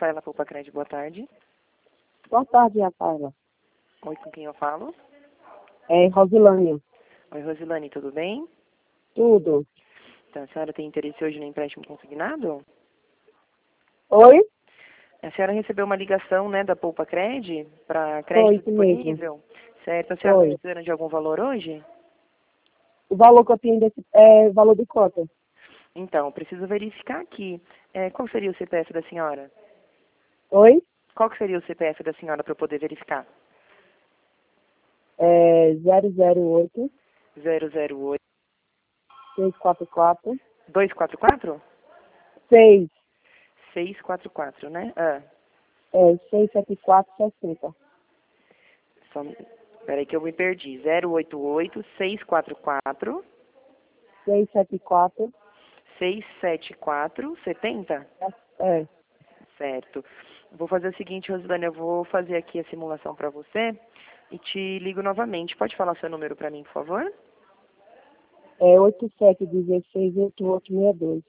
Rafaela Poupa Crédito, boa tarde. Boa tarde, Rafaela. Oi, com quem eu falo? É Rosilânia. Oi, Rosilane, tudo bem? Tudo. Então, a senhora tem interesse hoje no empréstimo consignado? Oi? A senhora recebeu uma ligação, né, da Poupa Crédito para Foi crédito isso mesmo. disponível? Certo. A senhora está Foi. precisando de algum valor hoje? O valor que eu tenho desse é valor de cota. Então, preciso verificar aqui. Qual seria o CPF da senhora? Oi? Qual que seria o CPF da senhora para eu poder verificar? É 008 008 644 244? 6 644, né? 674 60. Só, peraí que eu me perdi. 088 644 674 674 70? é. Certo. Vou fazer o seguinte, Rosilane, eu vou fazer aqui a simulação para você e te ligo novamente. Pode falar seu número para mim, por favor? É 8716 8862.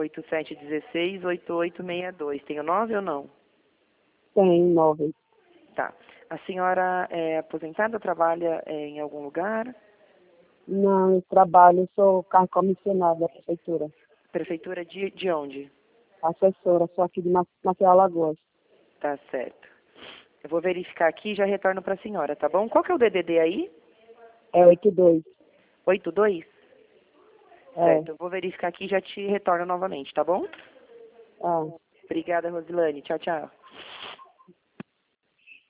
8716-8862. Tem o 9 ou não? Tem 9. Tá. A senhora é aposentada, trabalha em algum lugar? Não, eu trabalho, eu sou cargo comissionado da prefeitura. Prefeitura de onde? Assessora, sou aqui de Maceió, Alagoas. Tá certo. Eu vou verificar aqui e já retorno para a senhora, tá bom? Qual que é o DDD aí? É 82. 82? É. Certo. Eu vou verificar aqui e já te retorno novamente, tá bom? Ah. Obrigada, Rosilane. Tchau, tchau.